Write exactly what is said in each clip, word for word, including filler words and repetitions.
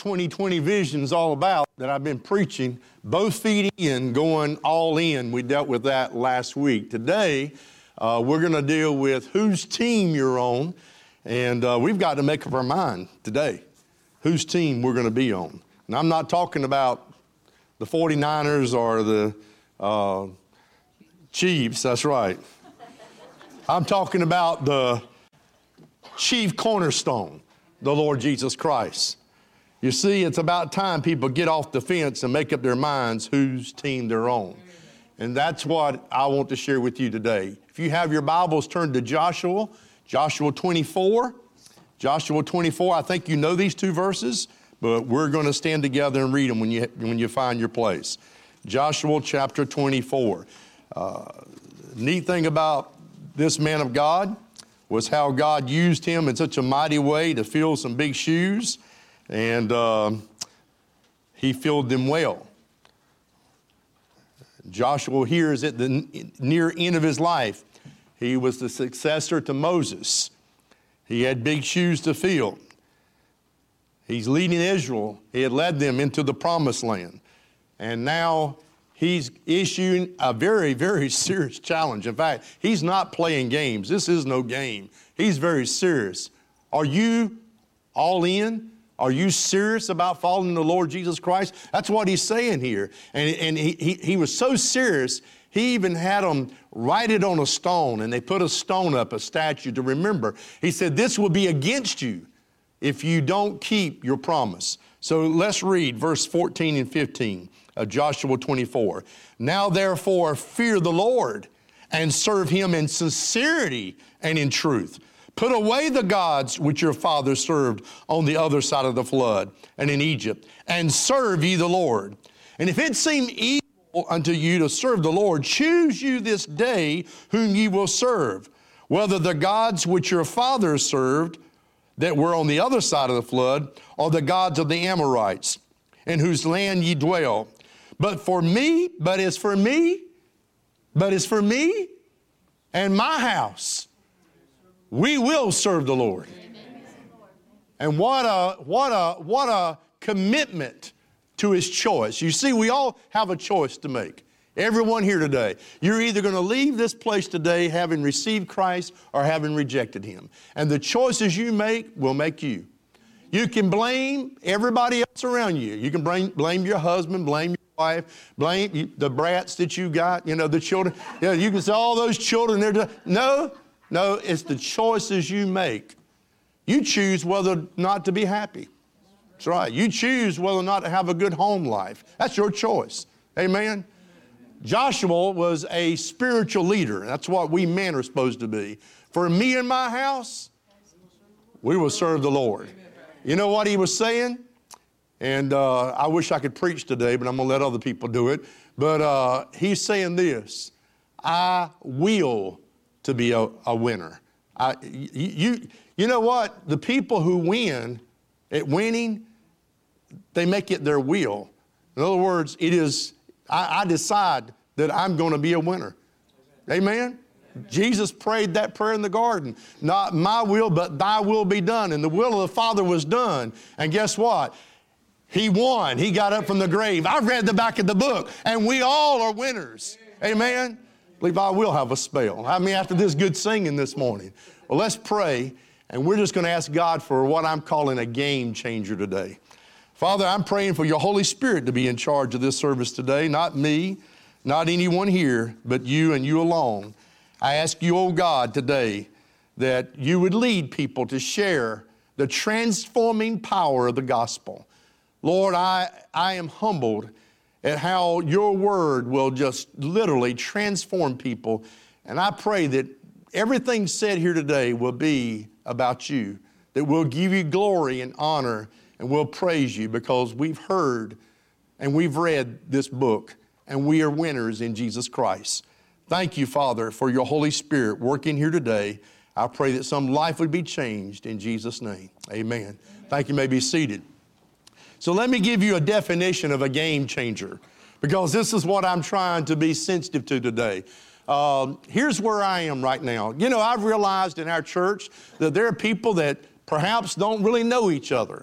twenty twenty vision is all about that I've been preaching, both feet in, going all in. We dealt with that last week. Today, uh, we're going to deal with whose team you're on, and uh, we've got to make up our mind today whose team we're going to be on. And I'm not talking about the forty-niners or the uh, Chiefs, that's right. I'm talking about the chief cornerstone, the Lord Jesus Christ. You see, it's about time people get off the fence and make up their minds whose team they're on. And that's what I want to share with you today. If you have your Bibles, turn to Joshua, Joshua twenty-four. Joshua twenty-four, I think you know these two verses, but we're going to stand together and read them when you, when you find your place. Joshua chapter twenty-four. Uh, neat thing about this man of God was how God used him in such a mighty way to fill some big shoes, and uh, he filled them well. Joshua here is at the near end of his life. He was the successor to Moses. He had big shoes to fill. He's leading Israel. He had led them into the promised land. And now he's issuing a very, very serious challenge. In fact, he's not playing games. This is no game. He's very serious. Are you all in? Are you serious about following the Lord Jesus Christ? That's what he's saying here. And, and he, he, he was so serious, he even had them write it on a stone, and they put a stone up, a statue to remember. He said, this will be against you if you don't keep your promise. So let's read verse fourteen and fifteen of Joshua twenty-four. Now therefore fear the Lord and serve him in sincerity and in truth. Put away the gods which your fathers served on the other side of the flood and in Egypt, and serve ye the Lord. And if it seem evil unto you to serve the Lord, choose you this day whom ye will serve, whether the gods which your fathers served that were on the other side of the flood, or the gods of the Amorites, in whose land ye dwell. But for me, but as for me, but as for me and my house, we will serve the Lord. Amen. And what a, what a, what a commitment to his choice. You see, we all have a choice to make. Everyone here today. You're either going to leave this place today having received Christ or having rejected him. And the choices you make will make you. You can blame everybody else around you. You can blame, blame your husband, blame your wife, blame the brats that you got, you know, the children. You know, you can say all those children, they're just, no. No, it's the choices you make. You choose whether or not to be happy. That's right. You choose whether or not to have a good home life. That's your choice. Amen? Joshua was a spiritual leader. That's what we men are supposed to be. For me and my house, we will serve the Lord. You know what he was saying? And uh, I wish I could preach today, but I'm going to let other people do it. But uh, he's saying this: I will to be a, a winner. I, you, you know what? The people who win at winning, they make it their will. In other words, it is, I, I decide that I'm going to be a winner. Amen? Amen? Jesus prayed that prayer in the garden. Not my will, but thy will be done. And the will of the Father was done. And guess what? He won. He got up from the grave. I've read the back of the book, and we all are winners. Amen? I believe I will have a spell. I mean, after this good singing this morning. Well, let's pray, and we're just going to ask God for what I'm calling a game changer today. Father, I'm praying for your Holy Spirit to be in charge of this service today. Not me, not anyone here, but you and you alone. I ask you, oh God, today that you would lead people to share the transforming power of the gospel. Lord, I, I am humbled at how your word will just literally transform people. And I pray that everything said here today will be about you, that we'll give you glory and honor, and we'll praise you because we've heard and we've read this book, and we are winners in Jesus Christ. Thank you, Father, for your Holy Spirit working here today. I pray that some life would be changed in Jesus' name. Amen. Amen. Thank you. You may be seated. So let me give you a definition of a game changer, because this is what I'm trying to be sensitive to today. Um, here's where I am right now. You know, I've realized in our church that there are people that perhaps don't really know each other.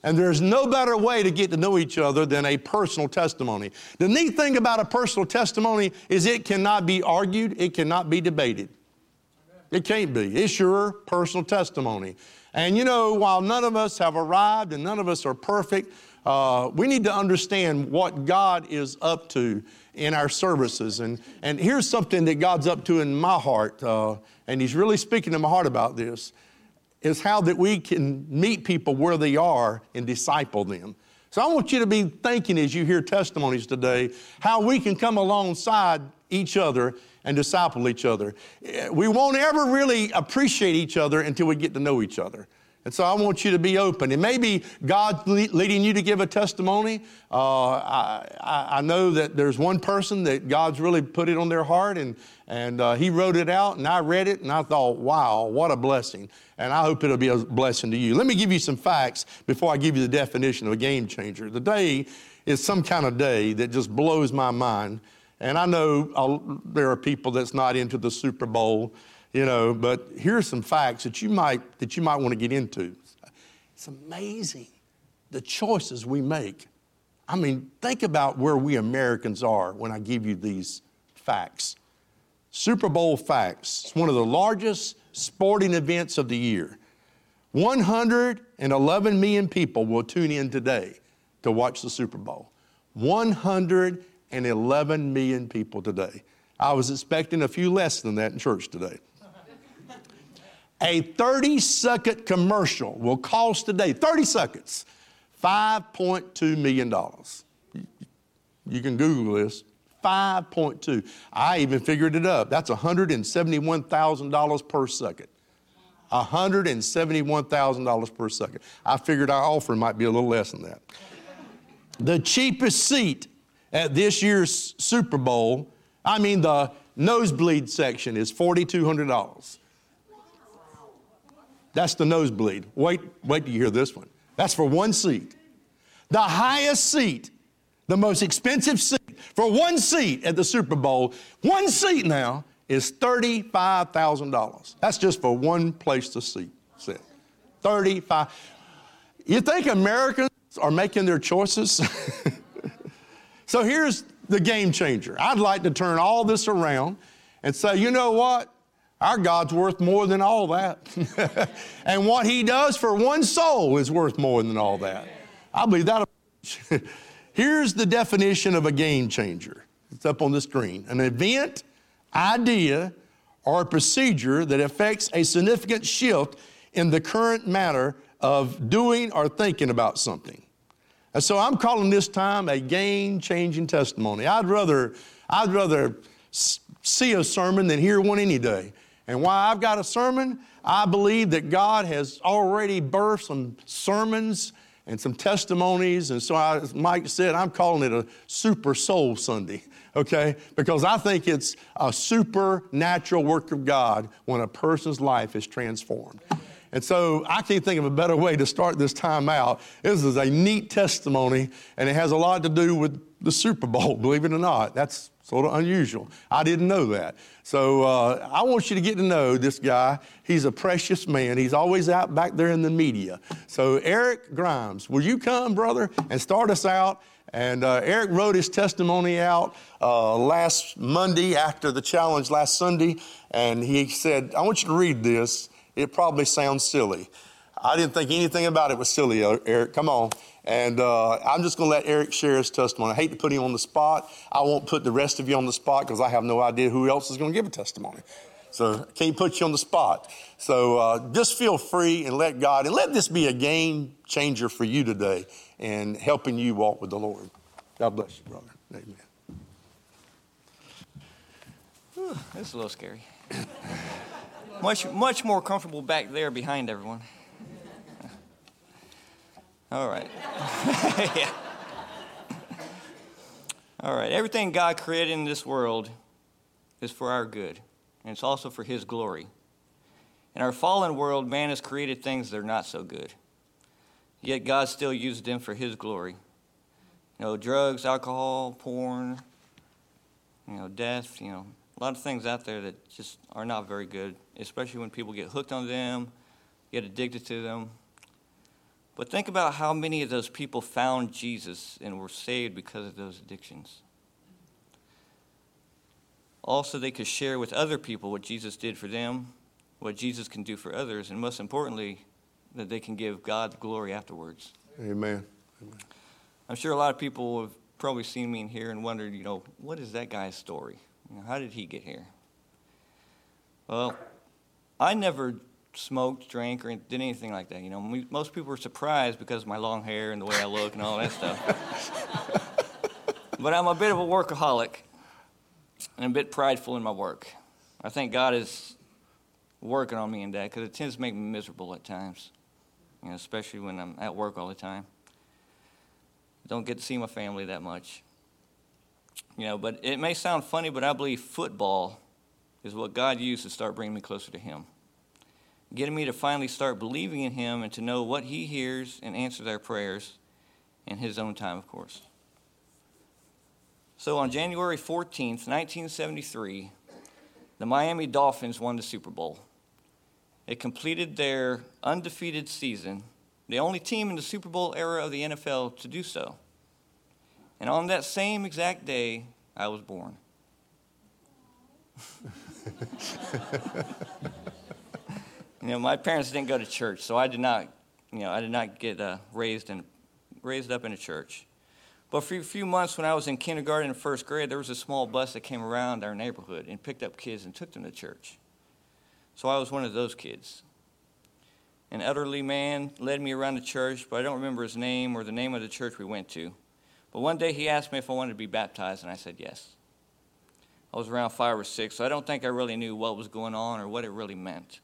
And there's no better way to get to know each other than a personal testimony. The neat thing about a personal testimony is it cannot be argued, it cannot be debated. It can't be. It's your personal testimony. And you know, while none of us have arrived and none of us are perfect, uh, we need to understand what God is up to in our services. And, and here's something that God's up to in my heart, uh, and He's really speaking to my heart about this, is how that we can meet people where they are and disciple them. So I want you to be thinking as you hear testimonies today, how we can come alongside each other and disciple each other. We won't ever really appreciate each other until we get to know each other. And so I want you to be open. And maybe God's leading you to give a testimony. Uh, I, I know that there's one person that God's really put it on their heart, and, and uh, he wrote it out, and I read it, and I thought, wow, what a blessing. And I hope it'll be a blessing to you. Let me give you some facts before I give you the definition of a game changer. The day is some kind of day that just blows my mind. And I know I'll, there are people that's not into the Super Bowl, you know, but here's some facts that you might that you might want to get into. It's amazing the choices we make. I mean, think about where we Americans are when I give you these facts. Super Bowl facts. It's one of the largest sporting events of the year. one hundred eleven million people will tune in today to watch the Super Bowl. one hundred eleven million people today. I was expecting a few less than that in church today. A thirty-second commercial will cost today, thirty seconds, five point two million dollars. You can Google this, five point two. I even figured it up. That's one hundred seventy-one thousand dollars per second. one hundred seventy-one thousand dollars per second. I figured our offering might be a little less than that. The cheapest seat at this year's Super Bowl, I mean the nosebleed section, is four thousand two hundred dollars. That's the nosebleed. Wait, wait till you hear this one. That's for one seat. The highest seat, the most expensive seat for one seat at the Super Bowl, one seat now is thirty-five thousand dollars. That's just for one place to seat, sit. thirty-five. You think Americans are making their choices? So here's the game changer. I'd like to turn all this around and say, you know what? Our God's worth more than all that. And what He does for one soul is worth more than all that. I believe that. Here's the definition of a game changer. It's up on the screen. An event, idea, or a procedure that affects a significant shift in the current manner of doing or thinking about something. And so I'm calling this time a game-changing testimony. I'd rather, I'd rather see a sermon than hear one any day. And why I've got a sermon, I believe that God has already birthed some sermons and some testimonies. And so, I, as Mike said, I'm calling it a Super Soul Sunday, okay? Because I think it's a supernatural work of God when a person's life is transformed. And so I can't think of a better way to start this time out. This is a neat testimony, and it has a lot to do with the Super Bowl, believe it or not. That's sort of unusual. I didn't know that. So uh, I want you to get to know this guy. He's a precious man. He's always out back there in the media. So Eric Grimes, will you come, brother, and start us out? And uh, Eric wrote his testimony out uh, last Monday after the challenge last Sunday, and he said, I want you to read this. It probably sounds silly. I didn't think anything about it was silly, Eric. Come on. And uh, I'm just going to let Eric share his testimony. I hate to put him on the spot. I won't put the rest of you on the spot because I have no idea who else is going to give a testimony. So I can't put you on the spot. So uh, just feel free and let God, and let this be a game changer for you today in helping you walk with the Lord. God bless you, brother. Amen. Whew, that's a little scary. Much, much more comfortable back there behind everyone. All right. Yeah. All right. Everything God created in this world is for our good, and it's also for His glory. In our fallen world, man has created things that are not so good. Yet God still used them for His glory. You know, drugs, alcohol, porn, you know, death, you know, a lot of things out there that just are not very good, especially when people get hooked on them, get addicted to them. But think about how many of those people found Jesus and were saved because of those addictions. Also, they could share with other people what Jesus did for them, what Jesus can do for others, and most importantly, that they can give God glory afterwards. Amen. Amen. I'm sure a lot of people have probably seen me in here and wondered, you know, what is that guy's story? You know, how did he get here? Well, I never smoked, drank, or did anything like that. You know, we, most people were surprised because of my long hair and the way I look and all that stuff. But I'm a bit of a workaholic and a bit prideful in my work. I think God is working on me in that because it tends to make me miserable at times, you know, especially when I'm at work all the time. Don't get to see my family that much. You know, but it may sound funny, but I believe football is what God used to start bringing me closer to Him, getting me to finally start believing in Him and to know what He hears and answers our prayers in His own time, of course. So on January fourteenth, nineteen seventy-three, the Miami Dolphins won the Super Bowl. It completed their undefeated season, the only team in the Super Bowl era of the N F L to do so. And on that same exact day, I was born. You know, my parents didn't go to church, so I did not, you know, I did not get uh, raised in, raised up in a church. But for a few months when I was in kindergarten and first grade, there was a small bus that came around our neighborhood and picked up kids and took them to church. So I was one of those kids. An elderly man led me around the church, but I don't remember his name or the name of the church we went to. But one day he asked me if I wanted to be baptized, and I said yes. I was around five or six, so I don't think I really knew what was going on or what it really meant.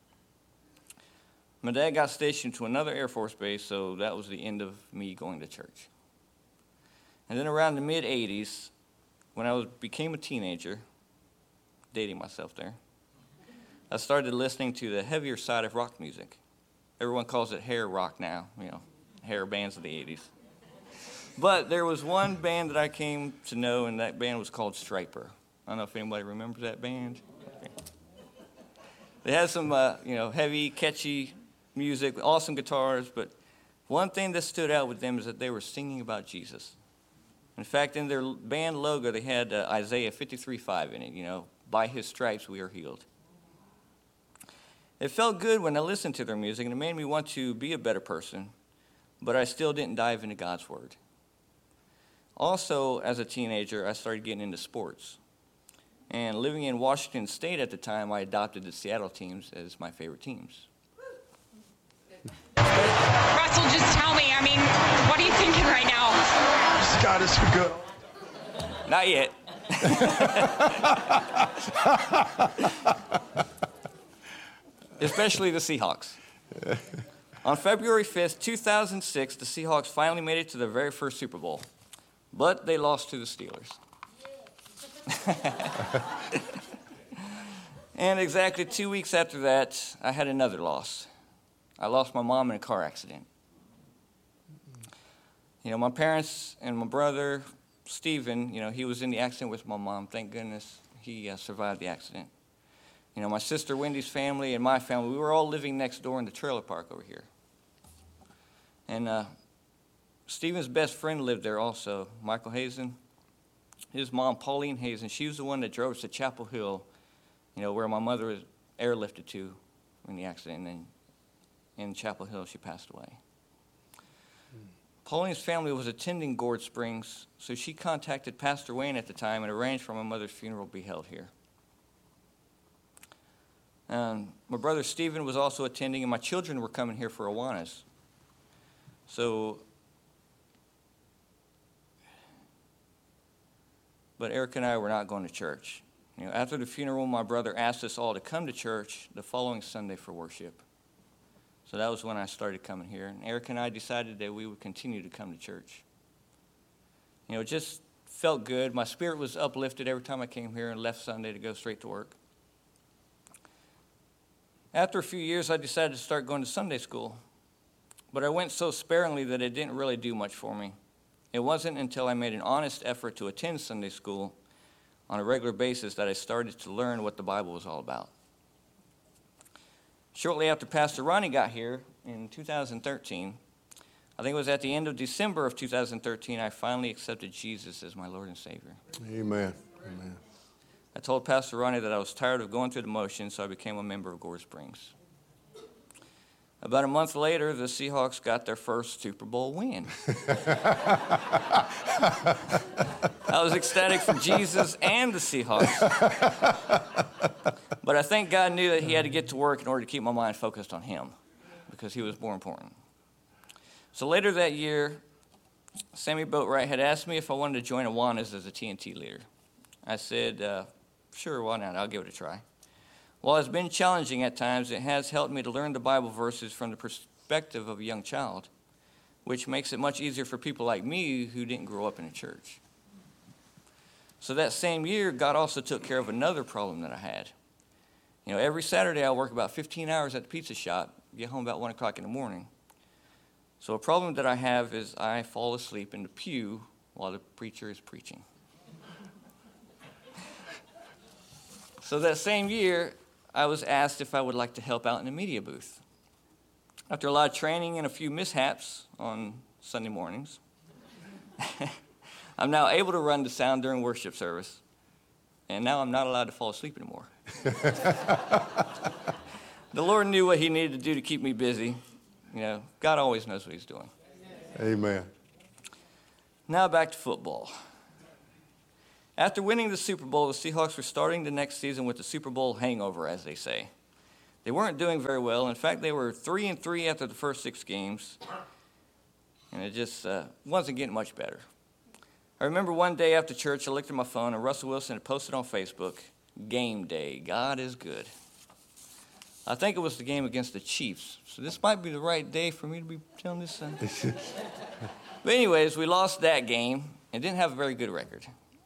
My dad got stationed to another Air Force base, so that was the end of me going to church. And then around the mid-eighties, when I was, became a teenager, dating myself there, I started listening to the heavier side of rock music. Everyone calls it hair rock now, you know, hair bands of the eighties. But there was one band that I came to know, and that band was called Stryper. I don't know if anybody remembers that band. They had some, uh, you know, heavy, catchy music, awesome guitars, but one thing that stood out with them is that they were singing about Jesus. In fact, in their band logo, they had uh, Isaiah fifty-three five in it, you know, by His stripes we are healed. It felt good when I listened to their music, and it made me want to be a better person, but I still didn't dive into God's Word. Also, as a teenager, I started getting into sports. And living in Washington State at the time, I adopted the Seattle teams as my favorite teams. Russell, just tell me, I mean, what are you thinking right now? Just got us for good. Not yet. Especially the Seahawks. On February fifth, two thousand six, the Seahawks finally made it to their very first Super Bowl. But they lost to the Steelers. And exactly two weeks after that, I had another loss. I lost my mom in a car accident. You know, my parents and my brother, Stephen, you know, he was in the accident with my mom. Thank goodness he uh, survived the accident. You know, my sister Wendy's family and my family, we were all living next door in the trailer park over here. And uh, Stephen's best friend lived there also, Michael Hazen. His mom, Pauline Hazen, she was the one that drove us to Chapel Hill, you know, where my mother was airlifted to in the accident. And in Chapel Hill, she passed away. Hmm. Pauline's family was attending Gourd Springs, so she contacted Pastor Wayne at the time and arranged for my mother's funeral to be held here. Um, my brother Stephen was also attending, and my children were coming here for Awanas. So, but Eric and I were not going to church. You know, after the funeral, my brother asked us all to come to church the following Sunday for worship. So that was when I started coming here. And Eric and I decided that we would continue to come to church. You know, it just felt good. My spirit was uplifted every time I came here and left Sunday to go straight to work. After a few years, I decided to start going to Sunday school. But I went so sparingly that it didn't really do much for me. It wasn't until I made an honest effort to attend Sunday school on a regular basis that I started to learn what the Bible was all about. Shortly after Pastor Ronnie got here in two thousand thirteen, I think it was at the end of December of two thousand thirteen, I finally accepted Jesus as my Lord and Savior. Amen. Amen. I told Pastor Ronnie that I was tired of going through the motions, so I became a member of Gore Springs. About a month later, the Seahawks got their first Super Bowl win. I was ecstatic for Jesus and the Seahawks. But I think God knew that he had to get to work in order to keep my mind focused on him, because he was more important. So later that year, Sammy Boatwright had asked me if I wanted to join Awanas as a T N T leader. I said, uh, sure, why not? I'll give it a try. While it's been challenging at times, it has helped me to learn the Bible verses from the perspective of a young child, which makes it much easier for people like me who didn't grow up in a church. So that same year, God also took care of another problem that I had. You know, every Saturday I work about fifteen hours at the pizza shop, get home about one o'clock in the morning. So a problem that I have is I fall asleep in the pew while the preacher is preaching. So that same year, I was asked if I would like to help out in the media booth. After a lot of training and a few mishaps on Sunday mornings, I'm now able to run the sound during worship service, and now I'm not allowed to fall asleep anymore. The Lord knew what he needed to do to keep me busy. You know, God always knows what he's doing. Amen. Now back to football. After winning the Super Bowl, the Seahawks were starting the next season with the Super Bowl hangover, as they say. They weren't doing very well. In fact, they were three and three after the first six games, and it just uh, wasn't getting much better. I remember one day after church, I looked at my phone, and Russell Wilson had posted on Facebook, "Game day, God is good." I think it was the game against the Chiefs, so this might be the right day for me to be telling this. Uh... But anyways, we lost that game and didn't have a very good record.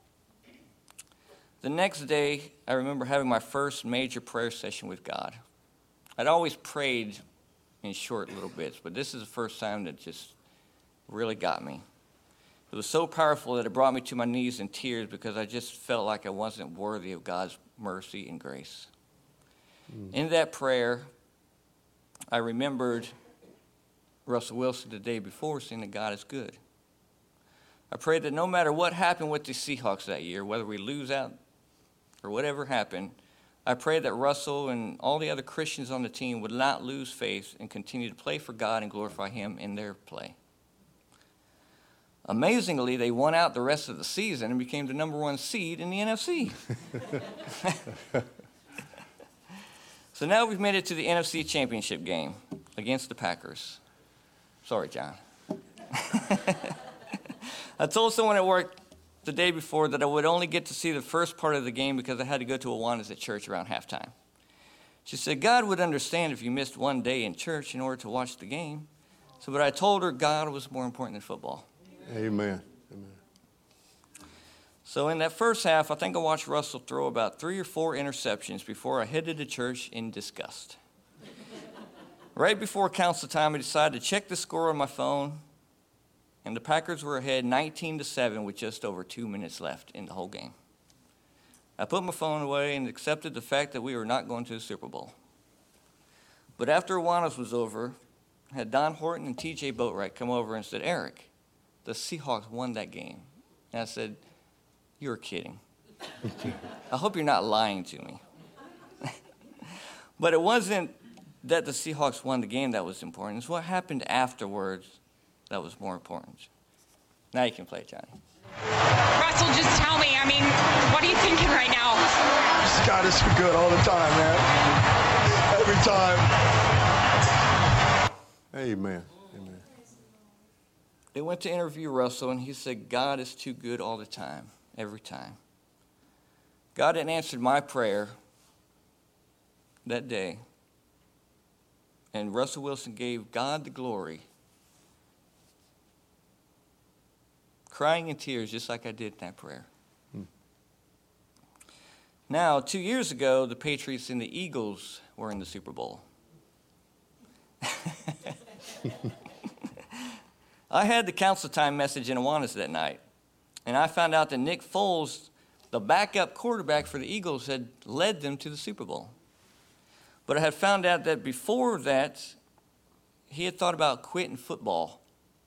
The next day, I remember having my first major prayer session with God. I'd always prayed in short little bits, but this is the first time that just really got me. It was so powerful that it brought me to my knees in tears because I just felt like I wasn't worthy of God's mercy and grace. Mm. In that prayer, I remembered Russell Wilson the day before saying that God is good. I prayed that no matter what happened with the Seahawks that year, whether we lose out or whatever happened, I prayed that Russell and all the other Christians on the team would not lose faith and continue to play for God and glorify him in their play. Amazingly, they won out the rest of the season and became the number one seed in the N F C. So now we've made it to the N F C Championship game against the Packers. Sorry, John. I told someone at work the day before that I would only get to see the first part of the game because I had to go to Awanas at church around halftime. She said, God would understand if you missed one day in church in order to watch the game. So, but I told her God was more important than football. Amen. Amen. So in that first half, I think I watched Russell throw about three or four interceptions before I headed to church in disgust. Right before council time, I decided to check the score on my phone, and the Packers were ahead nineteen to seven with just over two minutes left in the whole game. I put my phone away and accepted the fact that we were not going to the Super Bowl. But after Awanas was over, I had Don Horton and T J Boatwright come over and said, Eric, the Seahawks won that game. And I said, you're kidding. I hope you're not lying to me. But it wasn't that the Seahawks won the game that was important. It's what happened afterwards that was more important. Now you can play, Johnny. Russell, just tell me, I mean, what are you thinking right now? God is good all the time, man. Every time. Amen. Amen. They went to interview Russell, and he said, God is too good all the time, every time. God had answered my prayer that day, and Russell Wilson gave God the glory, crying in tears just like I did in that prayer. Hmm. Now, two years ago, the Patriots and the Eagles were in the Super Bowl. I had the council time message in Awanas that night, and I found out that Nick Foles, the backup quarterback for the Eagles, had led them to the Super Bowl. But I had found out that before that, he had thought about quitting football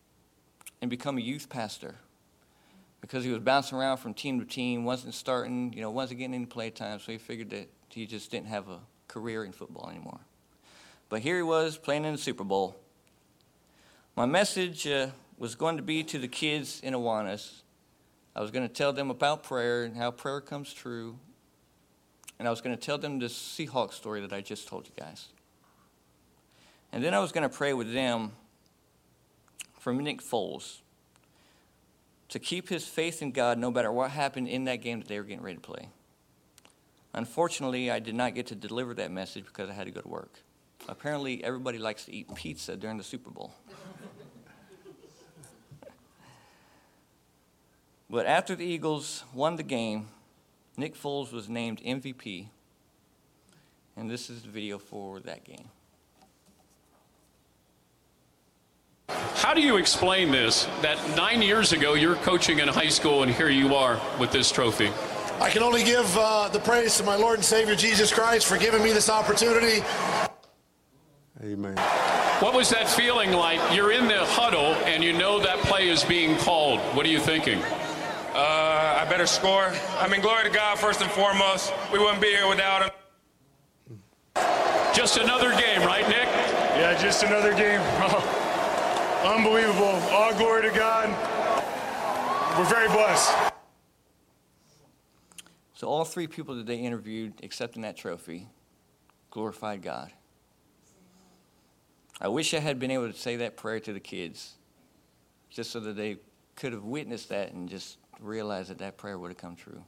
and become a youth pastor because he was bouncing around from team to team, wasn't starting, you know, wasn't getting any play time, so he figured that he just didn't have a career in football anymore. But here he was playing in the Super Bowl. My message uh, was going to be to the kids in Awanas. I was going to tell them about prayer and how prayer comes true. And I was going to tell them this Seahawks story that I just told you guys. And then I was going to pray with them for Nick Foles to keep his faith in God no matter what happened in that game that they were getting ready to play. Unfortunately, I did not get to deliver that message because I had to go to work. Apparently, everybody likes to eat pizza during the Super Bowl. But after the Eagles won the game, Nick Foles was named M V P. And this is the video for that game. How do you explain this, that nine years ago you're coaching in high school and here you are with this trophy? I can only give uh, the praise to my Lord and Savior Jesus Christ for giving me this opportunity. Amen. What was that feeling like? You're in the huddle and you know that play is being called. What are you thinking? Uh, I better score. I mean, glory to God first and foremost. We wouldn't be here without him. Just another game, right, Nick? Yeah, just another game. Unbelievable. All glory to God. We're very blessed. So all three people that they interviewed accepting that trophy glorified God. I wish I had been able to say that prayer to the kids just so that they could have witnessed that and just realized that that prayer would have come true.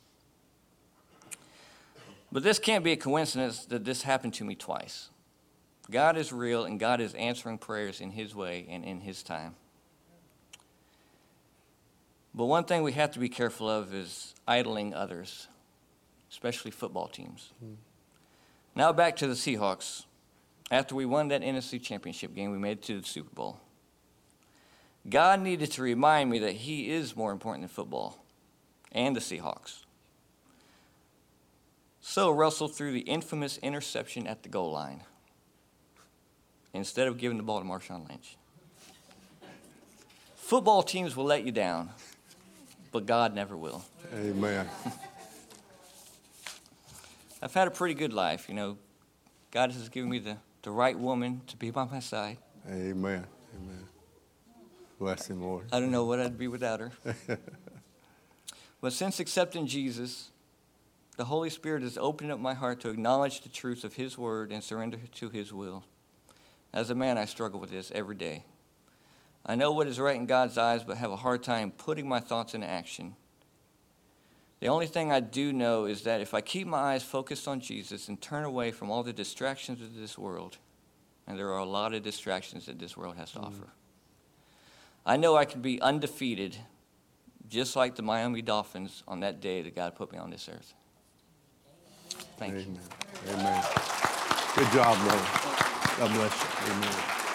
But this can't be a coincidence that this happened to me twice. God is real, and God is answering prayers in his way and in his time. But one thing we have to be careful of is idling others, especially football teams. Mm. Now back to the Seahawks. After we won that N F C Championship game, we made it to the Super Bowl. God needed to remind me that he is more important than football and the Seahawks. So Russell threw the infamous interception at the goal line instead of giving the ball to Marshawn Lynch. Football teams will let you down, but God never will. Amen. I've had a pretty good life, you know. God has given me the, the right woman to be by my side. Amen. Amen. Bless him, Lord. I don't know what I'd be without her. But since accepting Jesus, the Holy Spirit has opened up my heart to acknowledge the truth of his word and surrender to his will. As a man, I struggle with this every day. I know what is right in God's eyes, but have a hard time putting my thoughts into action. The only thing I do know is that if I keep my eyes focused on Jesus and turn away from all the distractions of this world, and there are a lot of distractions that this world has to mm. offer, I know I can be undefeated, just like the Miami Dolphins on that day that God put me on this earth. Thank Amen. you. Amen. Good job, brother. God bless you. Amen.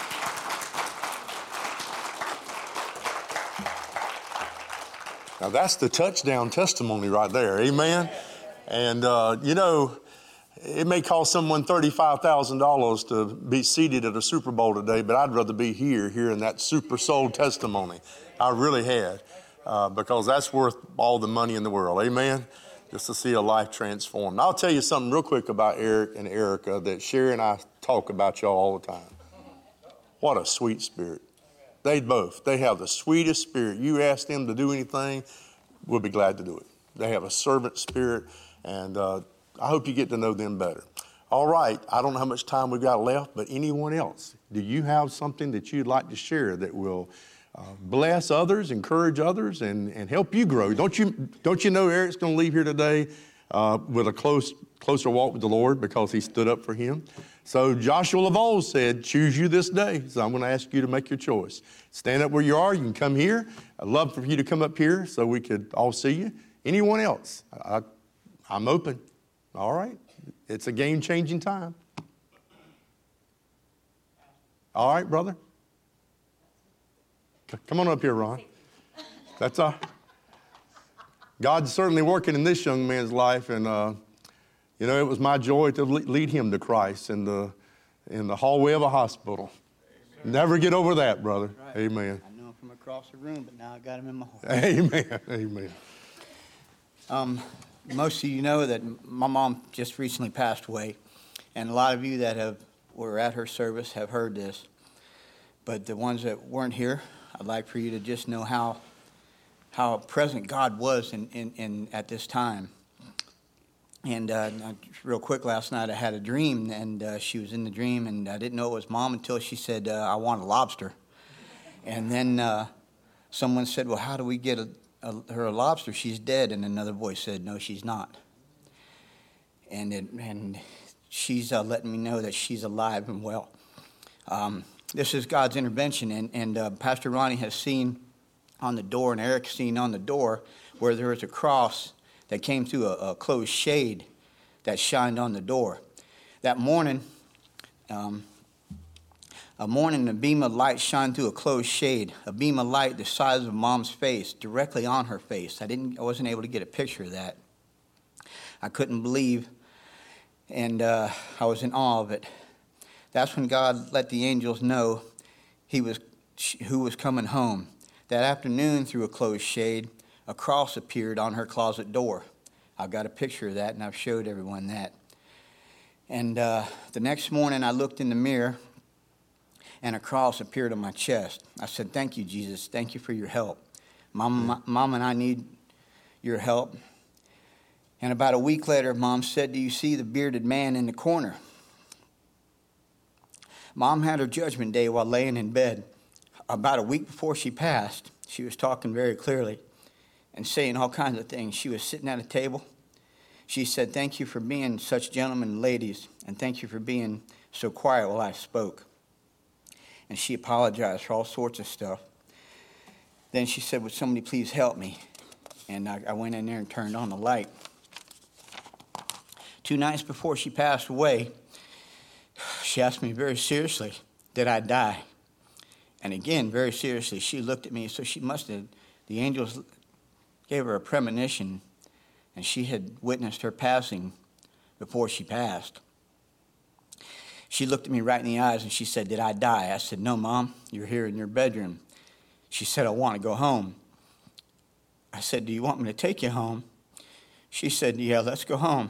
Now, that's the touchdown testimony right there. Amen. And, uh, you know, it may cost someone thirty-five thousand dollars to be seated at a Super Bowl today, but I'd rather be here, hearing that super soul testimony. I really had, uh, because that's worth all the money in the world. Amen. Just to see a life transformed. I'll tell you something real quick about Eric and Erica that Sherry and I talk about y'all all the time. What a sweet spirit. They both. They have the sweetest spirit. You ask them to do anything, we'll be glad to do it. They have a servant spirit, and uh, I hope you get to know them better. All right. I don't know how much time we've got left, but anyone else, do you have something that you'd like to share that will Uh, bless others, encourage others, and, and help you grow? Don't you don't you know Eric's going to leave here today uh, with a close closer walk with the Lord because he stood up for him? So Joshua Laval said, choose you this day. So I'm going to ask you to make your choice. Stand up where you are. You can come here. I'd love for you to come up here so we could all see you. Anyone else? I, I'm open. All right. It's a game-changing time. All right, brother. Come on up here, Ron. That's all. God's certainly working in this young man's life, and uh, you know, it was my joy to lead him to Christ in the in the hallway of a hospital. Amen. Never get over that, brother. Right. Amen. I know him from a across the room, but now I got him in my heart. Amen. Amen. Um, most of you know that my mom just recently passed away, and a lot of you that have were at her service have heard this. But the ones that weren't here, I'd like for you to just know how how present God was in, in, in at this time. And uh, real quick, last night I had a dream, and uh, she was in the dream, and I didn't know it was Mom until she said, uh, I want a lobster. And then uh, someone said, well, how do we get a, a, her a lobster? She's dead. And another voice said, no, she's not. And it, and she's uh, letting me know that she's alive and well. Um, this is God's intervention, and, and uh, Pastor Ronnie has seen on the door, and Eric's seen on the door, where there was a cross that came through a, a closed shade that shined on the door. That morning, um, a morning, a beam of light shined through a closed shade, a beam of light the size of Mom's face, directly on her face. I didn't, I wasn't able to get a picture of that. I couldn't believe, and uh, I was in awe of it. That's when God let the angels know He was who was coming home. That afternoon, through a closed shade, a cross appeared on her closet door. I've got a picture of that, and I've showed everyone that. And uh, the next morning, I looked in the mirror, and a cross appeared on my chest. I said, thank you, Jesus. Thank you for your help. Mom, Mom and I need your help. And about a week later, Mom said, do you see the bearded man in the corner? Mom had her judgment day while laying in bed. About a week before she passed, she was talking very clearly and saying all kinds of things. She was sitting at a table. She said, thank you for being such gentlemen and ladies, and thank you for being so quiet while I spoke. And she apologized for all sorts of stuff. Then she said, would somebody please help me? And I, I went in there and turned on the light. Two nights before she passed away, she asked me very seriously, did I die? And again, very seriously, she looked at me, so she must have, the angels gave her a premonition, and she had witnessed her passing before she passed. She looked at me right in the eyes, and she said, did I die? I said, no, Mom, you're here in your bedroom. She said, I want to go home. I said, do you want me to take you home? She said, yeah, let's go home.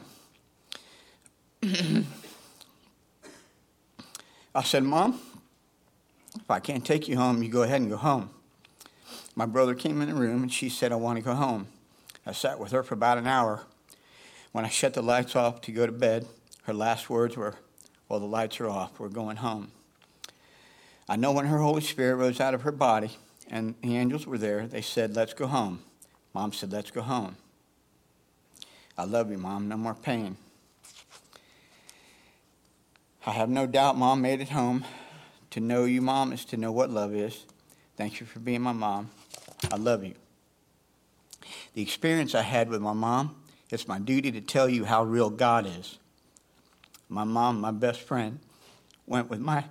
I said, Mom, if I can't take you home, you go ahead and go home. My brother came in the room, and she said, I want to go home. I sat with her for about an hour. When I shut the lights off to go to bed, her last words were, well, the lights are off. We're going home. I know when her Holy Spirit rose out of her body, and the angels were there, they said, let's go home. Mom said, let's go home. I love you, Mom. No more pain. I have no doubt Mom made it home. To know you, Mom, is to know what love is. Thank you for being my mom. I love you. The experience I had with my mom, it's my duty to tell you how real God is. My mom, my best friend, went with my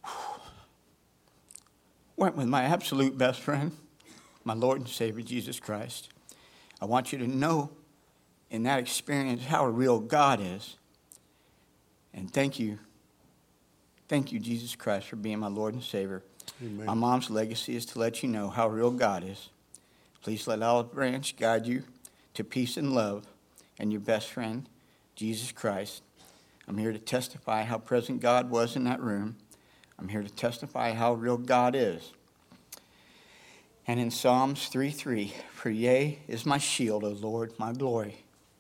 went with my absolute best friend, my Lord and Savior, Jesus Christ. I want you to know in that experience how real God is. And thank you. Thank you, Jesus Christ, for being my Lord and Savior. Amen. My mom's legacy is to let you know how real God is. Please let Olive Branch guide you to peace and love and your best friend, Jesus Christ. I'm here to testify how present God was in that room. I'm here to testify how real God is. And in Psalms three three, for yea is my shield, O Lord, my glory.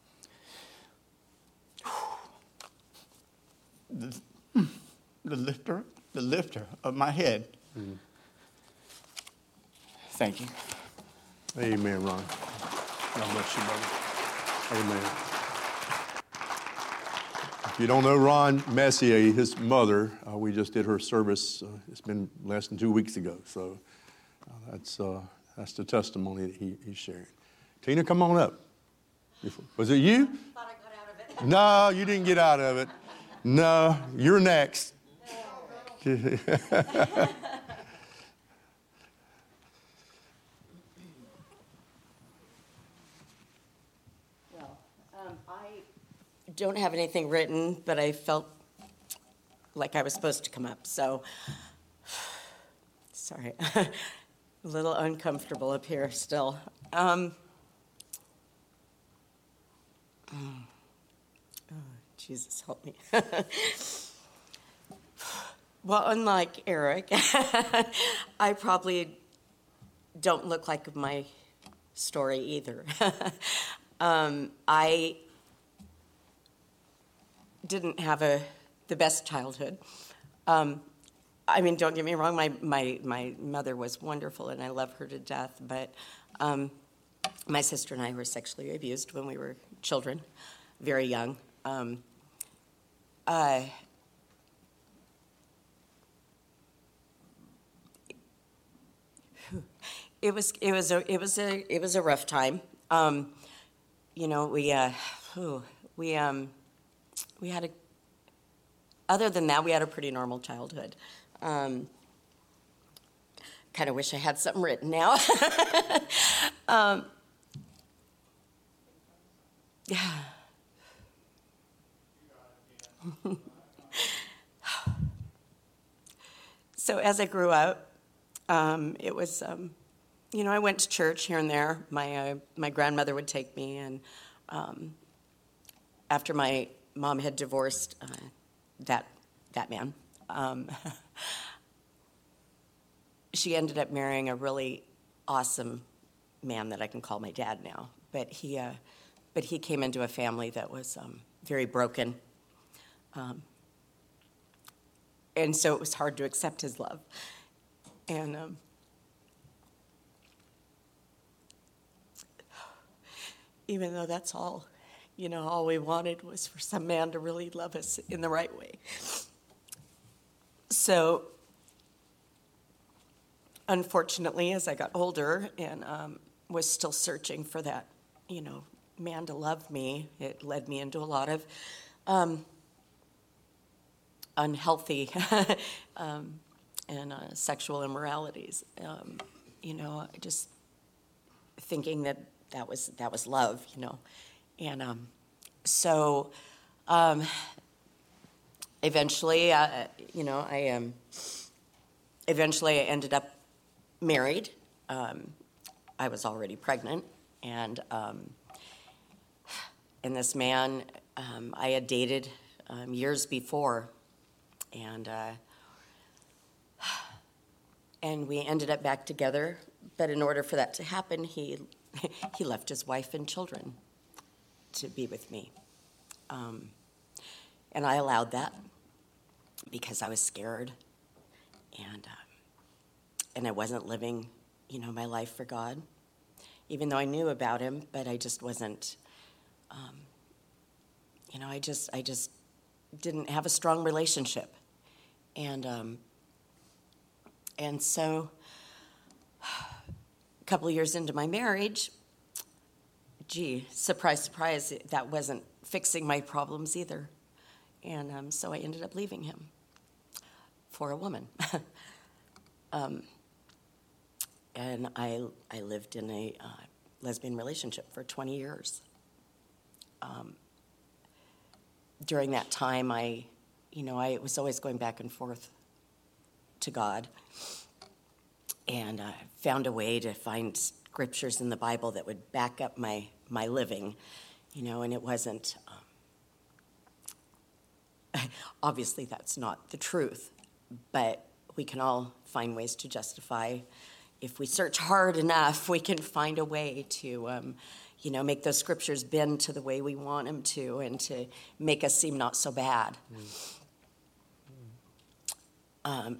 The, the lifter, the lifter of my head. Mm. Thank you. Amen, Ron. God bless you, brother. Amen. If you don't know Ron Messier, his mother, uh, we just did her service. Uh, it's been less than two weeks ago. So uh, that's uh, that's the testimony that he, he's sharing. Tina, come on up. Was it you? I thought I got out of it. No, you didn't get out of it. No, you're next. Well, um, I don't have anything written, but I felt like I was supposed to come up, so sorry. A little uncomfortable up here still. Um, oh, Jesus, help me. Well, unlike Eric, I probably don't look like my story either. um, I didn't have a the best childhood. Um, I mean, don't get me wrong, my, my, my mother was wonderful and I love her to death, but um, my sister and I were sexually abused when we were children, very young. Um, uh, it was it was a it was a it was a rough time. Um, you know, we uh, whew, we um, we had a. Other than that, we had a pretty normal childhood. Um, kind of wish I had something written now. um, yeah. So as I grew up, um, it was, um, you know, I went to church here and there. My uh, my grandmother would take me, and um, after my mom had divorced uh, that that man, um, she ended up marrying a really awesome man that I can call my dad now. But he, uh, but he came into a family that was um, very broken. Um, and so it was hard to accept his love. And um, even though that's all, you know, all we wanted was for some man to really love us in the right way. So, unfortunately, as I got older and um, was still searching for that, you know, man to love me, it led me into a lot of um, unhealthy um, and uh, sexual immoralities. Um, you know, just thinking that that was that was love, you know, and um, so um, eventually, uh, you know, I um, eventually I ended up married. Um, I was already pregnant, and um, and this man um, I had dated um, years before, and uh, and we ended up back together. But in order for that to happen, he he left his wife and children to be with me, um, and I allowed that because I was scared, and um, and I wasn't living, you know, my life for God, even though I knew about Him, but I just wasn't, um, you know, I just I just didn't have a strong relationship, and um, and so a couple of years into my marriage, gee, surprise, surprise, that wasn't fixing my problems either. And um, so I ended up leaving him for a woman. um, and I I lived in a uh, lesbian relationship for twenty years. Um, during that time, I, you know, I was always going back and forth to God. And I uh, found a way to find scriptures in the Bible that would back up my, my living, you know, and it wasn't, um, obviously that's not the truth, but we can all find ways to justify. If we search hard enough, we can find a way to, um, you know, make those scriptures bend to the way we want them to and to make us seem not so bad. Mm. Um,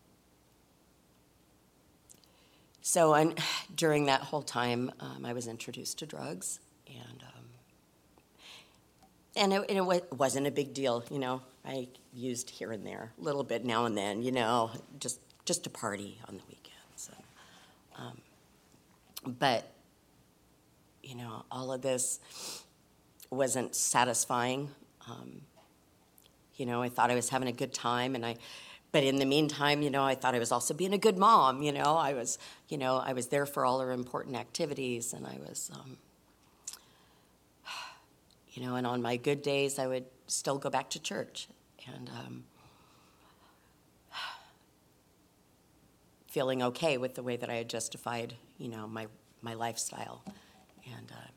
So and during that whole time, um, I was introduced to drugs, and um, and it, and it wasn't a big deal, you know. I used here and there, a little bit now and then, you know, just just to party on the weekends. And, um, but you know, all of this wasn't satisfying. Um, you know, I thought I was having a good time, and I. But in the meantime, you know, I thought I was also being a good mom. You know, I was, you know, I was there for all her important activities, and I was, um, you know, and on my good days, I would still go back to church. And um, feeling okay with the way that I had justified, you know, my, my lifestyle. And um,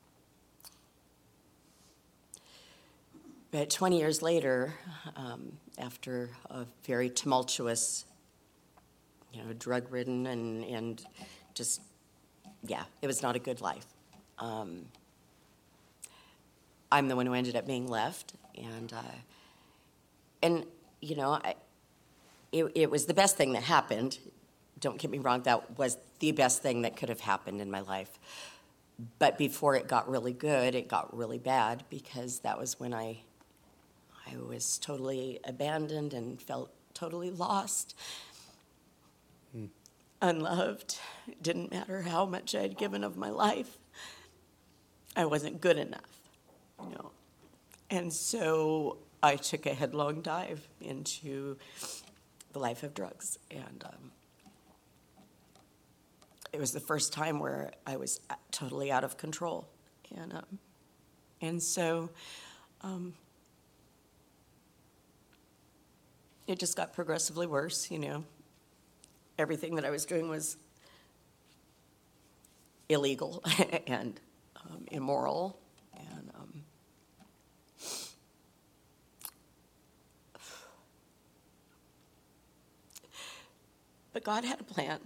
but twenty years later, um, after a very tumultuous, you know, drug-ridden and, and just, yeah, it was not a good life. Um, I'm the one who ended up being left, and uh, and you know, I, it, it was the best thing that happened. Don't get me wrong, that was the best thing that could have happened in my life. But before it got really good, it got really bad, because that was when I I was totally abandoned and felt totally lost, hmm. unloved. It didn't matter how much I had given of my life. I wasn't good enough, you know. And so I took a headlong dive into the life of drugs. And um, it was the first time where I was totally out of control. And, um, and so... Um, It just got progressively worse, you know. Everything that I was doing was illegal and um, immoral. And um, but God had a plan.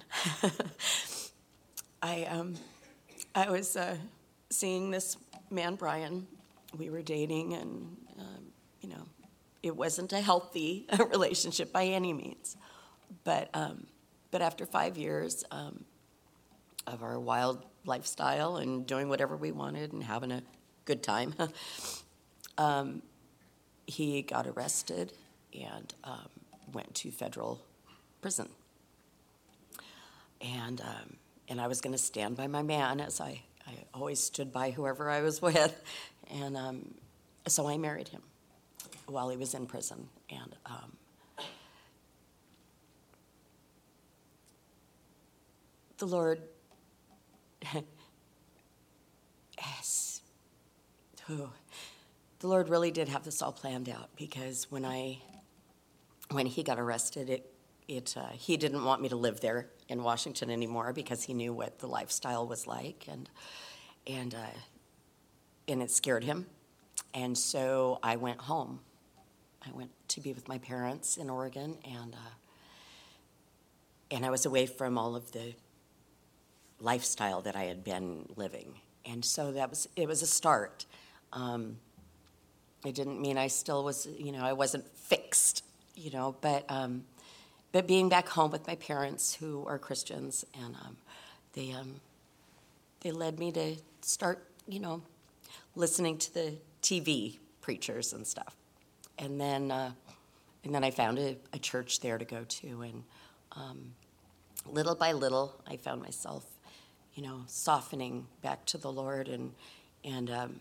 I um, I was uh, seeing this man, Brian. We were dating, and um, you know. It wasn't a healthy relationship by any means, but um, but after five years um, of our wild lifestyle and doing whatever we wanted and having a good time, um, he got arrested and um, went to federal prison. And um, and I was going to stand by my man, as I, I always stood by whoever I was with, and um, so I married him while he was in prison. And um, the Lord yes, oh, the Lord really did have this all planned out, because when I when he got arrested, it it uh, he didn't want me to live there in Washington anymore, because he knew what the lifestyle was like, and and uh, and it scared him. And so I went home. I went to be with my parents in Oregon, and uh, and I was away from all of the lifestyle that I had been living. And so that was it was a start. Um, it didn't mean I still was, you know, I wasn't fixed, you know, but um, but being back home with my parents, who are Christians, and um, they um, they led me to start, you know, listening to the T V preachers and stuff. And then, uh, and then I found a, a church there to go to, and um, little by little, I found myself, you know, softening back to the Lord. And and um,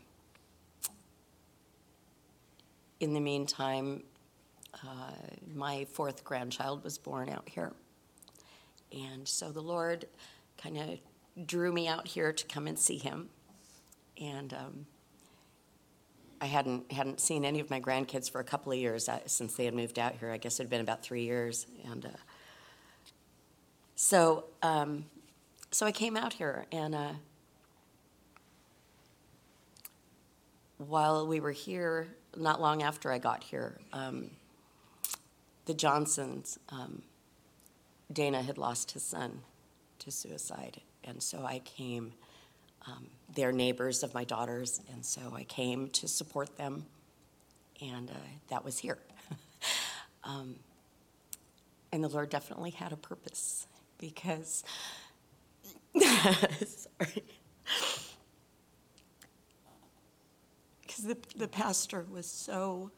in the meantime, uh, my fourth grandchild was born out here, and so the Lord kind of drew me out here to come and see him, and. Um, I hadn't hadn't seen any of my grandkids for a couple of years uh, since they had moved out here. I guess it had been about three years, and uh, so um, so I came out here, and uh, while we were here, not long after I got here, um, the Johnsons, um, Dana had lost his son to suicide, and so I came. Um, they're neighbors of my daughters, and so I came to support them, and uh, that was here. um, and the Lord definitely had a purpose, because, sorry, because the, the pastor was so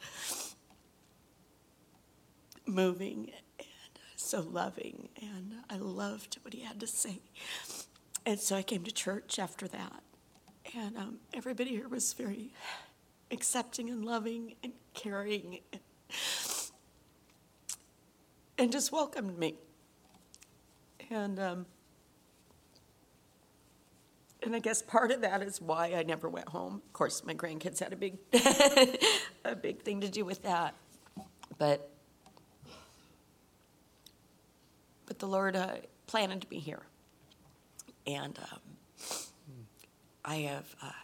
moving and so loving, and I loved what he had to say. And so I came to church after that, and um, everybody here was very accepting and loving and caring, and, and just welcomed me. And um, and I guess part of that is why I never went home. Of course, my grandkids had a big a big thing to do with that, but. But the Lord uh, planted me here. And um, I have uh,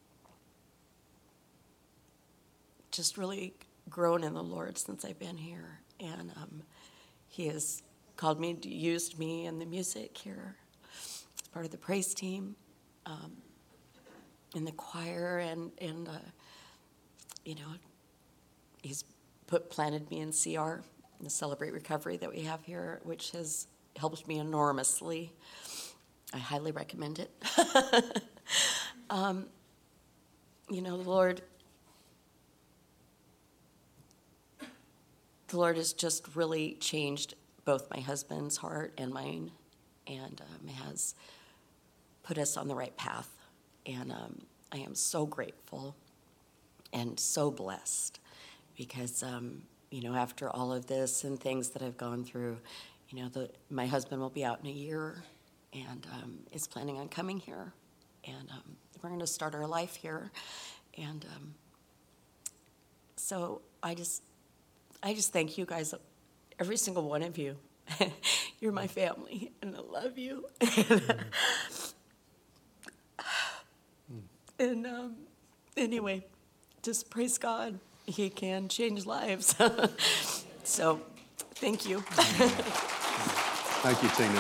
just really grown in the Lord since I've been here. And um, he has called me, used me in the music here as part of the praise team, um, in the choir, and, and uh, you know, he's put planted me in C R, the Celebrate Recovery that we have here, which has helped me enormously. I highly recommend it. um, you know, the Lord, the Lord has just really changed both my husband's heart and mine, and um, has put us on the right path. And um, I am so grateful and so blessed because, um, you know, after all of this and things that I've gone through, you know, the, my husband will be out in a year and um, is planning on coming here. And um, we're going to start our life here. And um, so I just, I just thank you guys, every single one of you. You're my family, and I love you. And um, anyway, just praise God. He can change lives. So, thank you. Thank you, Tina.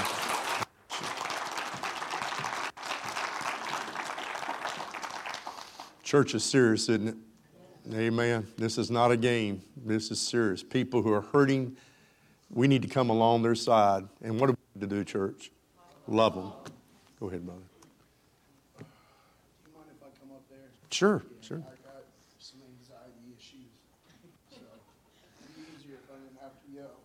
Church is serious, isn't it? Amen. This is not a game. This is serious. People who are hurting, we need to come along their side. And what do we need to do, church? Love them. Go ahead, brother. Sure, sure. I got some anxiety issues, so it'd be easier if I didn't have to yell.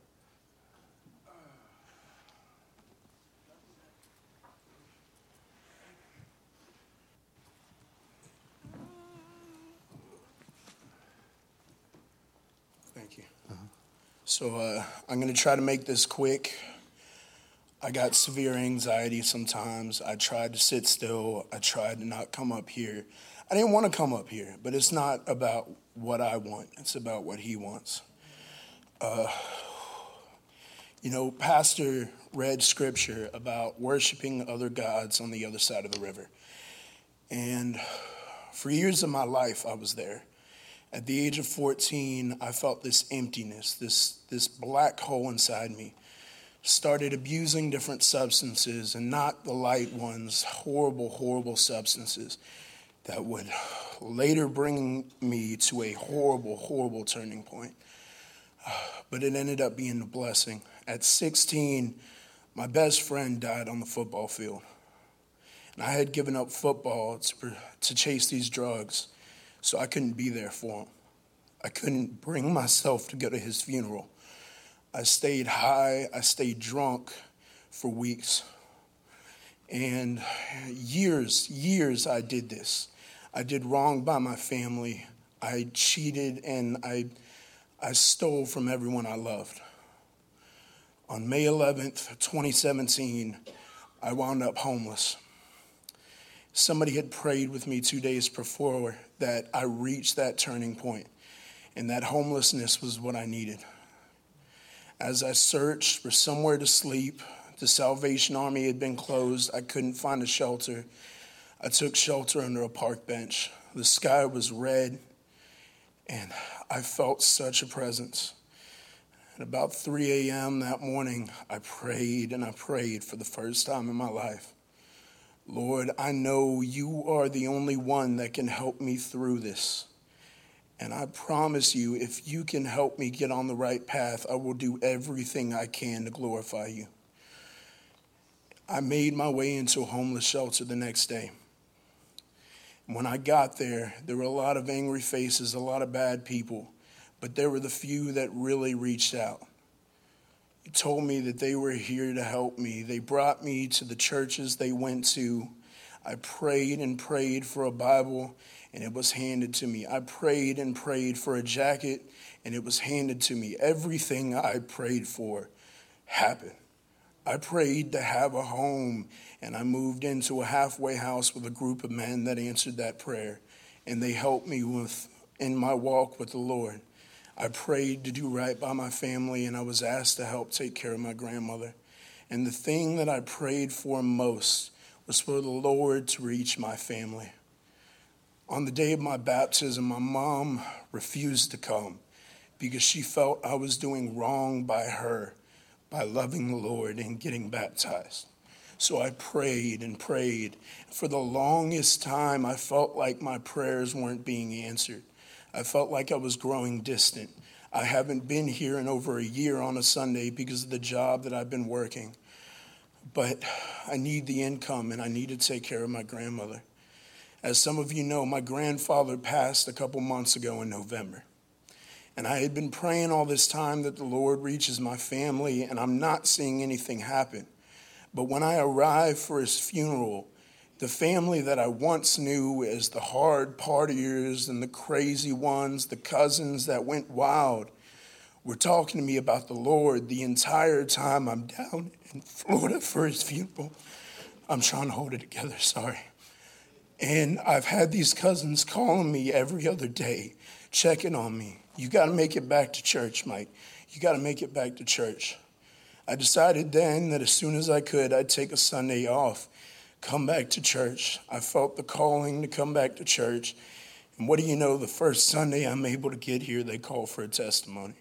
Thank you. Uh-huh. So uh, I'm going to try to make this quick. I got severe anxiety sometimes. I tried to sit still. I tried to not come up here. I didn't want to come up here, but it's not about what I want. It's about what he wants. Uh, you know, Pastor read scripture about worshiping other gods on the other side of the river. And for years of my life, I was there. At the age of fourteen, I felt this emptiness, this, this black hole inside me. Started abusing different substances, and not the light ones, horrible, horrible substances that would later bring me to a horrible, horrible turning point. But it ended up being a blessing. At sixteen, my best friend died on the football field. And I had given up football to, to chase these drugs, so I couldn't be there for him. I couldn't bring myself to go to his funeral. I stayed high, I stayed drunk for weeks. And years, years I did this. I did wrong by my family. I cheated and I, I stole from everyone I loved. On May eleventh, twenty seventeen, I wound up homeless. Somebody had prayed with me two days before that I reached that turning point, and that homelessness was what I needed. As I searched for somewhere to sleep, the Salvation Army had been closed. I couldn't find a shelter. I took shelter under a park bench. The sky was red, and I felt such a presence. At about three a.m. that morning, I prayed and I prayed for the first time in my life. Lord, I know you are the only one that can help me through this. And I promise you, if you can help me get on the right path, I will do everything I can to glorify you. I made my way into a homeless shelter the next day. When I got there, there were a lot of angry faces, a lot of bad people, but there were the few that really reached out. They told me that they were here to help me. They brought me to the churches they went to. I prayed and prayed for a Bible, and it was handed to me. I prayed and prayed for a jacket, and it was handed to me. Everything I prayed for happened. I prayed to have a home, and I moved into a halfway house with a group of men that answered that prayer, and they helped me with in my walk with the Lord. I prayed to do right by my family, and I was asked to help take care of my grandmother. And the thing that I prayed for most was for the Lord to reach my family. On the day of my baptism, my mom refused to come because she felt I was doing wrong by her by loving the Lord and getting baptized. So I prayed and prayed. For the longest time, I felt like my prayers weren't being answered. I felt like I was growing distant. I haven't been here in over a year on a Sunday because of the job that I've been working. But I need the income, and I need to take care of my grandmother. As some of you know, my grandfather passed a couple months ago in November. And I had been praying all this time that the Lord reaches my family, and I'm not seeing anything happen. But when I arrived for his funeral, the family that I once knew as the hard partiers and the crazy ones, the cousins that went wild, were talking to me about the Lord the entire time I'm down in Florida for his funeral. I'm trying to hold it together, sorry. And I've had these cousins calling me every other day, checking on me. You got to make it back to church, Mike. You got to make it back to church. I decided then that as soon as I could, I'd take a Sunday off, come back to church. I felt the calling to come back to church. And what do you know, the first Sunday I'm able to get here, they call for a testimony.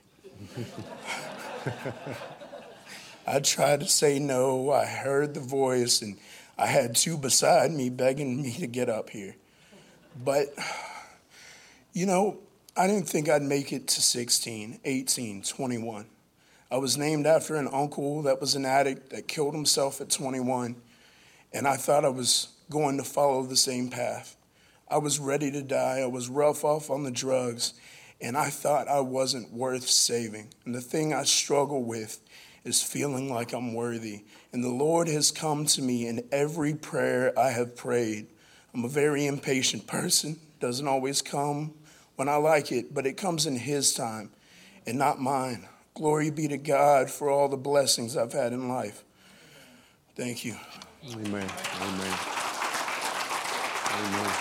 I tried to say no. I heard the voice, and I had two beside me begging me to get up here. But, you know, I didn't think I'd make it to sixteen, eighteen, twenty-one. I was named after an uncle that was an addict that killed himself at twenty-one, and I thought I was going to follow the same path. I was ready to die. I was rough off on the drugs, and I thought I wasn't worth saving. And the thing I struggle with is feeling like I'm worthy. And the Lord has come to me in every prayer I have prayed. I'm a very impatient person. Doesn't always come when I like it, but it comes in his time and not mine. Glory be to God for all the blessings I've had in life. Thank you. Amen. Amen. Amen.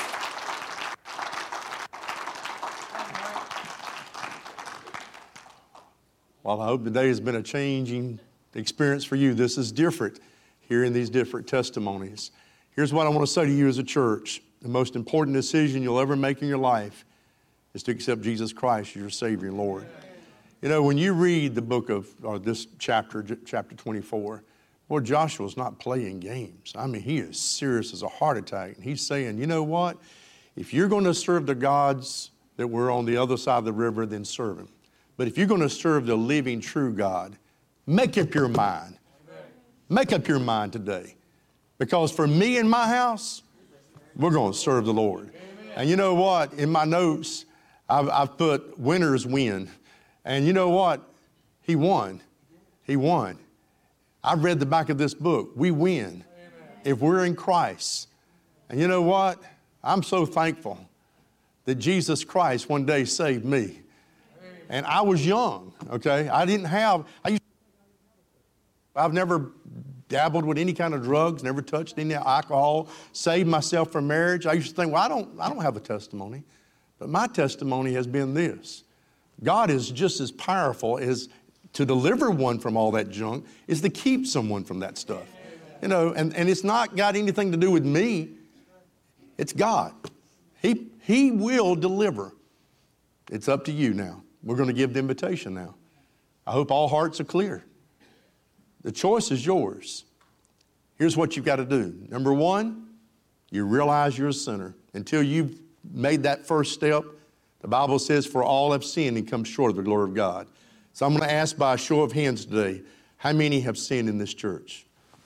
Well, I hope today has been a changing experience for you. This is different, hearing these different testimonies. Here's what I want to say to you as a church. The most important decision you'll ever make in your life is to accept Jesus Christ as your Savior and Lord. You know, when you read the book of, or this chapter, chapter twenty-four, well, Joshua's not playing games. I mean, he is serious as a heart attack. And he's saying, you know what? If you're going to serve the gods that were on the other side of the river, then serve him. But if you're going to serve the living, true God, make up your mind. Amen. Make up your mind today. Because for me and my house, we're going to serve the Lord. Amen. And you know what? In my notes, I've, I've put winners win. And you know what? He won. He won. I've read the back of this book. We win. Amen. If we're in Christ. And you know what? I'm so thankful that Jesus Christ one day saved me. And I was young, okay? I didn't have, I used to, I've never dabbled with any kind of drugs, never touched any alcohol, saved myself from marriage. I used to think, well, I don't, I don't have a testimony. But my testimony has been this. God is just as powerful as to deliver one from all that junk is to keep someone from that stuff. You know, and, and it's not got anything to do with me. It's God. He, he will deliver. It's up to you now. We're going to give the invitation now. I hope all hearts are clear. The choice is yours. Here's what you've got to do. Number one, you realize you're a sinner. Until you've made that first step, the Bible says, for all have sinned and come short of the glory of God. So I'm going to ask by a show of hands today, how many have sinned in this church?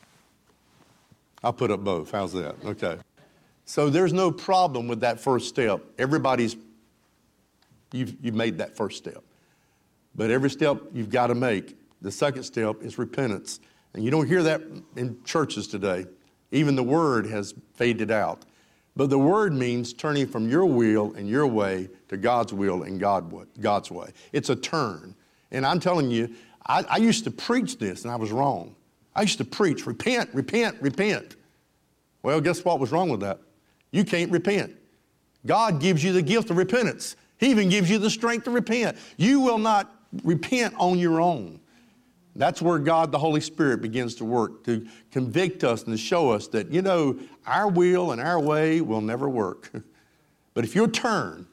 I'll put up both. How's that? Okay. So there's no problem with that first step. Everybody's You've, you've made that first step. But every step you've got to make. The second step is repentance. And you don't hear that in churches today. Even the word has faded out. But the word means turning from your will and your way to God's will and God, God's way. It's a turn. And I'm telling you, I, I used to preach this and I was wrong. I used to preach, repent, repent, repent. Well, guess what was wrong with that? You can't repent. God gives you the gift of repentance. He even gives you the strength to repent. You will not repent on your own. That's where God, the Holy Spirit, begins to work, to convict us and to show us that, you know, our will and our way will never work. But if you'll turn,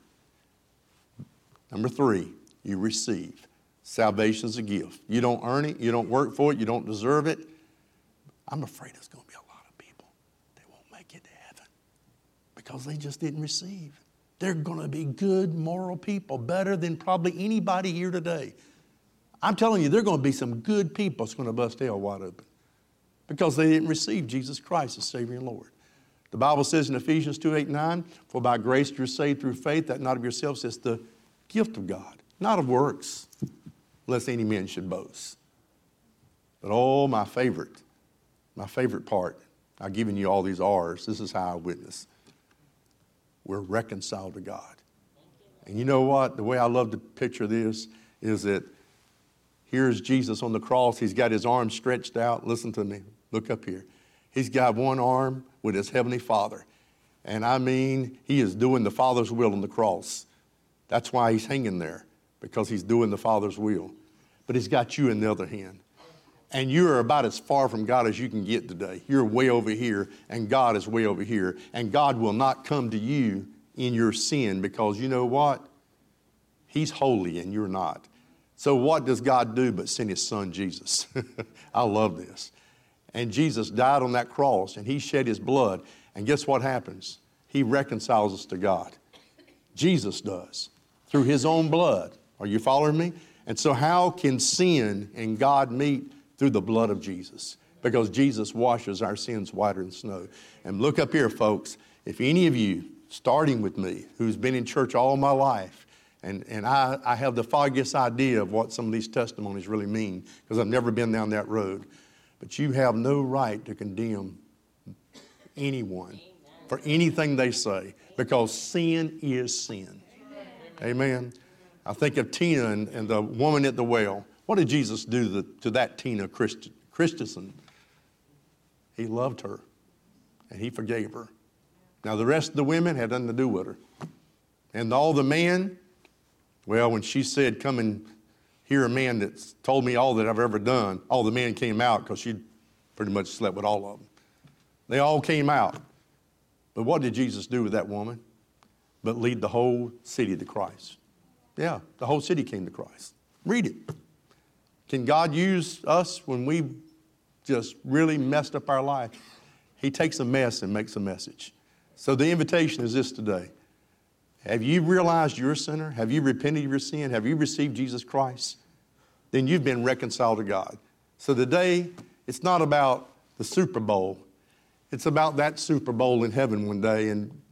number three, you receive. Salvation's a gift. You don't earn it. You don't work for it. You don't deserve it. I'm afraid there's going to be a lot of people that won't make it to heaven because they just didn't receive. They're going to be good, moral people, better than probably anybody here today. I'm telling you, there are going to be some good people that's going to bust hell wide open because they didn't receive Jesus Christ as Savior and Lord. The Bible says in Ephesians two, eight, nine, for by grace you're saved through faith, that not of yourselves, it's the gift of God, not of works, lest any man should boast. But oh, my favorite, my favorite part, I've given you all these R's. This is how I witness. We're reconciled to God. And you know what? The way I love to picture this is that here's Jesus on the cross. He's got his arms stretched out. Listen to me. Look up here. He's got one arm with his heavenly Father. And I mean, he is doing the Father's will on the cross. That's why he's hanging there, because he's doing the Father's will. But he's got you in the other hand. And you're about as far from God as you can get today. You're way over here, and God is way over here. And God will not come to you in your sin because you know what? He's holy and you're not. So what does God do but send his son Jesus? I love this. And Jesus died on that cross, and he shed his blood. And guess what happens? He reconciles us to God. Jesus does, through his own blood. Are you following me? And so how can sin and God meet? Through the blood of Jesus. Because Jesus washes our sins whiter than snow. And look up here, folks. If any of you, starting with me, who's been in church all my life, and, and I, I have the foggiest idea of what some of these testimonies really mean, because I've never been down that road. But you have no right to condemn anyone for anything they say, because sin is sin. Amen. I think of Tina and, and the woman at the well. What did Jesus do to, the, to that Tina Christ, Christensen? He loved her, and he forgave her. Now, the rest of the women had nothing to do with her. And all the men, well, when she said, come and hear a man that's told me all that I've ever done, all the men came out because she pretty much slept with all of them. They all came out. But what did Jesus do with that woman? But lead the whole city to Christ. Yeah, the whole city came to Christ. Read it. Can God use us when we just really messed up our life? He takes a mess and makes a message. So the invitation is this today. Have you realized you're a sinner? Have you repented of your sin? Have you received Jesus Christ? Then you've been reconciled to God. So today, it's not about the Super Bowl. It's about that Super Bowl in heaven one day, and